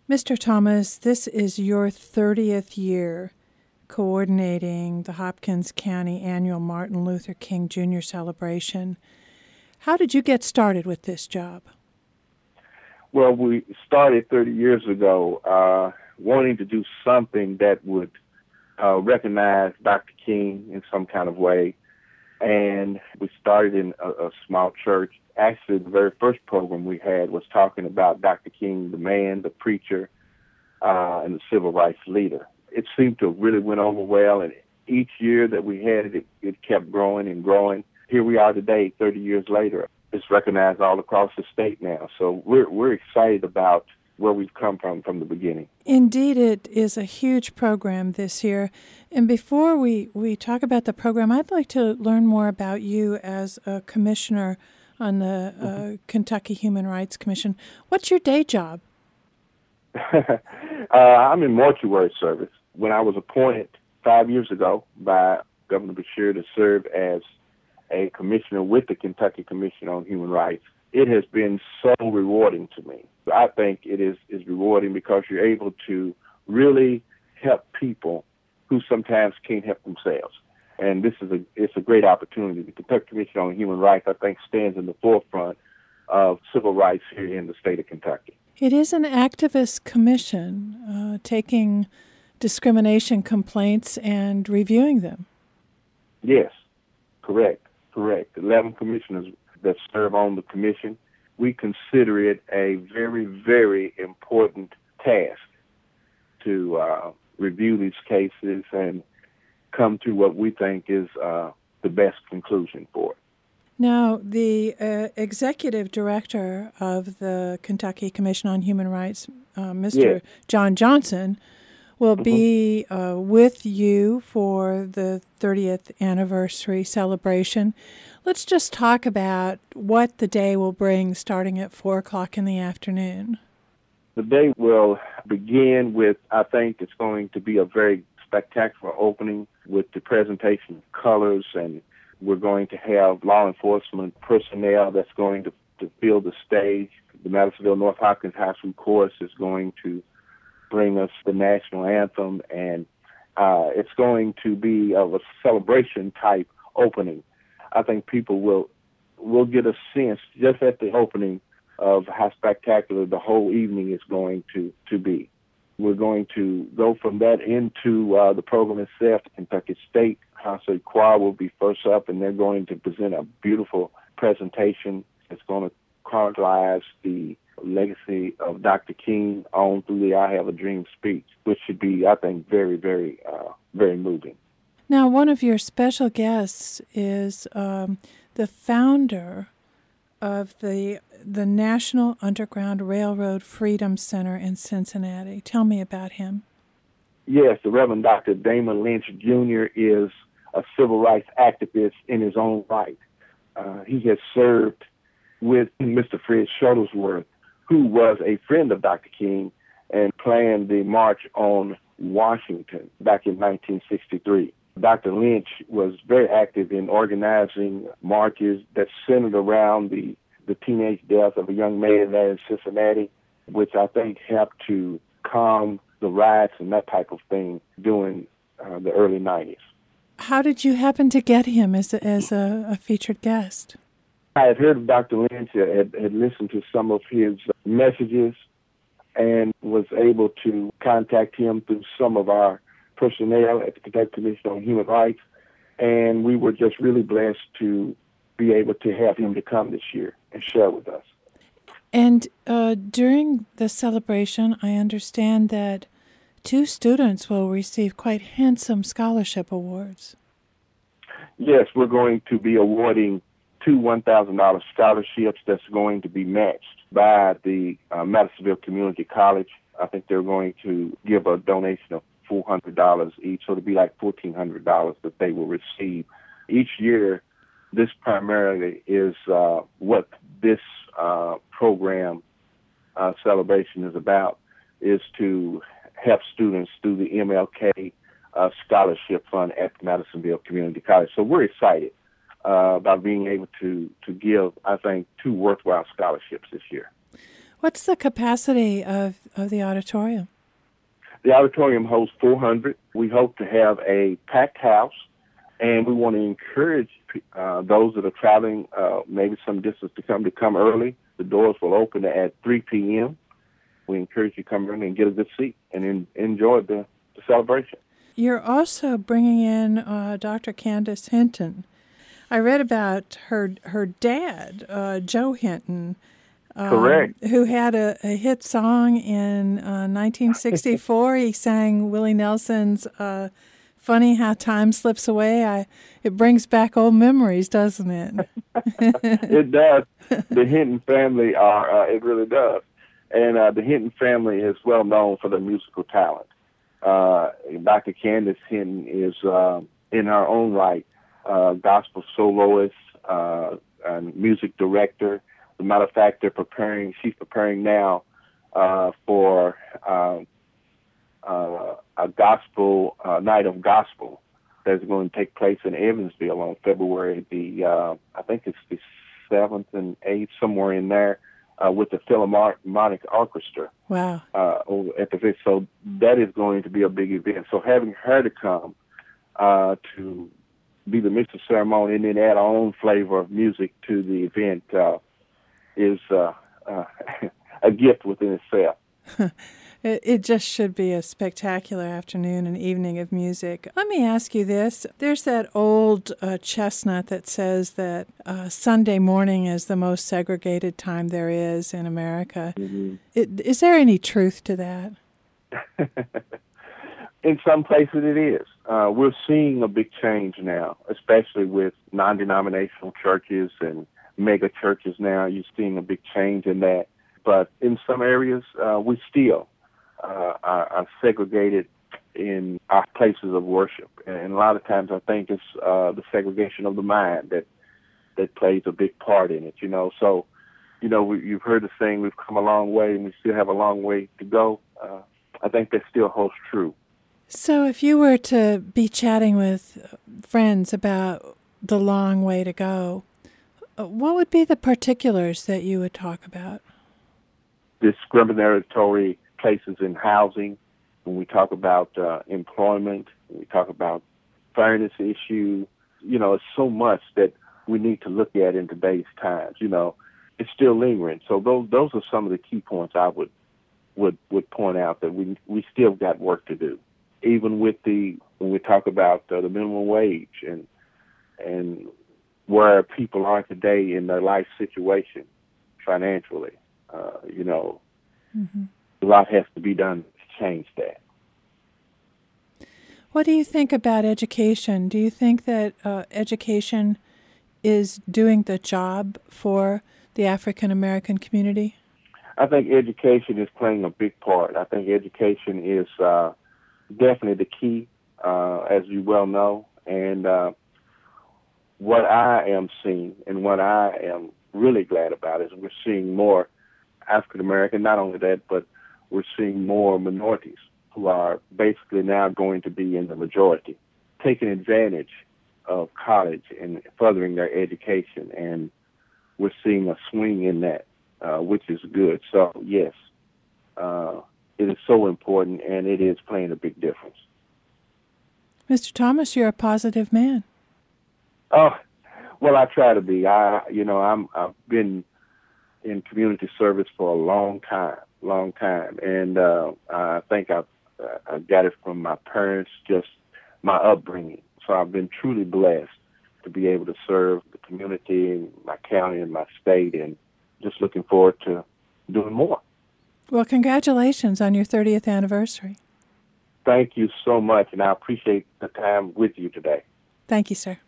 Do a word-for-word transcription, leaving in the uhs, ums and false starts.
Mister Thomas, this is your thirtieth year coordinating the Hopkins County Annual Martin Luther King Junior Celebration. How did you get started with this job? Well, we started thirty years ago uh, wanting to do something that would uh, recognize Doctor King in some kind of way. And we started in a, a small church. Actually, the very first program we had was talking about Doctor King, the man, the preacher, uh, and the civil rights leader. It seemed to have really went over well, and each year that we had it, it, it kept growing and growing. Here we are today, thirty years later. It's recognized all across the state now. So we're we're excited about where we've come from from the beginning. Indeed, it is a huge program this year. And before we, we talk about the program, I'd like to learn more about you as a commissioner on the uh, mm-hmm. Kentucky Human Rights Commission. What's your day job? uh, I'm in mortuary service. When I was appointed five years ago by Governor Beshear to serve as a commissioner with the Kentucky Commission on Human Rights, it has been so rewarding to me. I think it is, is rewarding because you're able to really help people who sometimes can't help themselves. And this is a it's a great opportunity. The Kentucky Commission on Human Rights, I think, stands in the forefront of civil rights here in the state of Kentucky. It is an activist commission uh, taking discrimination complaints and reviewing them. Yes, correct, correct. eleven commissioners that serve on the commission. We consider it a very, very important task to uh, review these cases and come to what we think is uh, the best conclusion for it. Now, the uh, executive director of the Kentucky Commission on Human Rights, uh, Mister Yes. John Johnson, will mm-hmm. be uh, with you for the thirtieth anniversary celebration. Let's just talk about what the day will bring starting at four o'clock in the afternoon. The day will begin with, I think it's going to be a very spectacular opening with the presentation of colors, and we're going to have law enforcement personnel that's going to, to fill the stage. The Madisonville North Hopkins High School Chorus is going to bring us the national anthem, and uh, it's going to be of a celebration type opening. I think people will will get a sense just at the opening of how spectacular the whole evening is going to, to be. We're going to go from that into uh, the program itself. The Kentucky State Concert Choir will be first up, and they're going to present a beautiful presentation. It's going to chronicleize the legacy of Doctor King on through the I Have a Dream speech, which should be, I think, very, very, uh, very moving. Now, one of your special guests is um, the founder of the the National Underground Railroad Freedom Center in Cincinnati. Tell me about him. Yes, the Reverend Doctor Damon Lynch Junior is a civil rights activist in his own right. Uh, he has served with Mister Fred Shuttlesworth, who was a friend of Doctor King and planned the March on Washington back in nineteen sixty-three. Doctor Lynch was very active in organizing marches that centered around the, the teenage death of a young man there in Cincinnati, which I think helped to calm the riots and that type of thing during uh, the early nineties. How did you happen to get him as a, as a, a featured guest? I had heard of Doctor Lynch, had, had listened to some of his messages, and was able to contact him through some of our personnel at the Kentucky Commission on Human Rights, and we were just really blessed to be able to have him to come this year and share with us. And uh, during the celebration, I understand that two students will receive quite handsome scholarship awards. Yes, we're going to be awarding two one thousand dollars scholarships that's going to be matched by the uh, Madisonville Community College. I think they're going to give a donation of four hundred dollars each, so it'll be like fourteen hundred dollars that they will receive. Each year, this primarily is uh, what this uh, program uh, celebration is about, is to help students through the M L K uh, Scholarship Fund at Madisonville Community College. So we're excited uh, about being able to, to give, I think, two worthwhile scholarships this year. What's the capacity of, of the auditorium? The auditorium hosts four hundred. We hope to have a packed house, and we want to encourage uh, those that are traveling uh, maybe some distance to come to come early. The doors will open at three p.m. We encourage you to come in and get a good seat and in, enjoy the, the celebration. You're also bringing in uh, Doctor Candace Hinton. I read about her her dad, uh, Joe Hinton, um, Correct, who had a, a hit song in uh, nineteen sixty-four. He sang Willie Nelson's uh, "Funny How Time Slips Away." I, it brings back old memories, doesn't it? It does. The Hinton family are, uh, it really does. And uh, the Hinton family is well known for their musical talent. Uh, Doctor Candace Hinton is, uh, in her own right, uh, gospel soloist, uh, and music director. As a matter of fact, they're preparing, she's preparing now uh, for uh, uh, a gospel, uh, night of gospel that's going to take place in Evansville on February the, uh, I think it's the seventh and eighth, somewhere in there. Uh, with the Philharmonic Orchestra. Wow. Uh, at the so that is going to be a big event. So having her to come uh, to be the mixer ceremony and then add our own flavor of music to the event uh, is uh, uh, a gift within itself. It, it just should be a spectacular afternoon and evening of music. Let me ask you this. There's that old uh, chestnut that says that uh, Sunday morning is the most segregated time there is in America. Mm-hmm. It, is there any truth to that? In some places it is. Uh, we're seeing a big change now, especially with non-denominational churches and mega churches now. You're seeing a big change in that. But in some areas, uh, we still Uh, are, are segregated in our places of worship, and a lot of times I think it's uh, the segregation of the mind that that plays a big part in it. You know, so you know we, you've heard the saying, "We've come a long way, and we still have a long way to go." Uh, I think that still holds true. So, if you were to be chatting with friends about the long way to go, what would be the particulars that you would talk about? Discriminatory places in housing, when we talk about uh, employment, when we talk about fairness issue, you know, it's so much that we need to look at in today's times. You know, it's still lingering. So those those are some of the key points I would would would point out, that we we still got work to do. Even with the when we talk about uh, the minimum wage and and where people are today in their life situation financially, uh, you know. Mm-hmm. A lot has to be done to change that. What do you think about education? Do you think that uh, education is doing the job for the African American community? I think education is playing a big part. I think education is uh, definitely the key, uh, as you well know. And uh, what I am seeing and what I am really glad about is we're seeing more African American, not only that, but we're seeing more minorities who are basically now going to be in the majority, taking advantage of college and furthering their education. And we're seeing a swing in that, uh, which is good. So, yes, uh, it is so important, and it is playing a big difference. Mister Thomas, you're a positive man. Oh, well, I try to be. I, you know, I'm, I've been in community service for a long time. long time. And uh, I think I, I got it from my parents, just my upbringing. So I've been truly blessed to be able to serve the community, my county, and my state, and just looking forward to doing more. Well, congratulations on your thirtieth anniversary. Thank you so much, and I appreciate the time with you today. Thank you, sir.